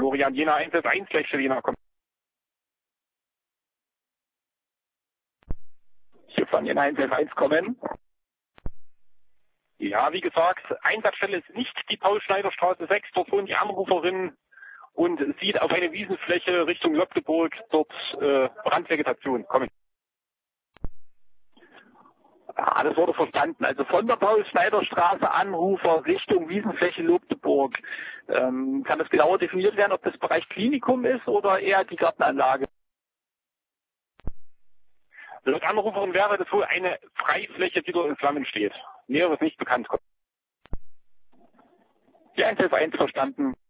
Florian Jena 111 gleich Jena kommen. Hier von Jena 111 kommen. Ja, wie gesagt, Einsatzstelle ist nicht die Paul-Schneider-Straße 6, dort wohnt die Anruferin und sieht auf eine Wiesenfläche Richtung Lobdeburg dort Brandvegetation kommen. Ja, das wurde verstanden. Also von der Paul-Schneider-Straße Anrufer Richtung Wiesenfläche Lobdeburg. Kann das genauer definiert werden, ob das Bereich Klinikum ist oder eher die Gartenanlage? Laut Anruferin wäre das wohl eine Freifläche, die dort in Flammen steht. Näheres nicht bekannt. Die 111 verstanden.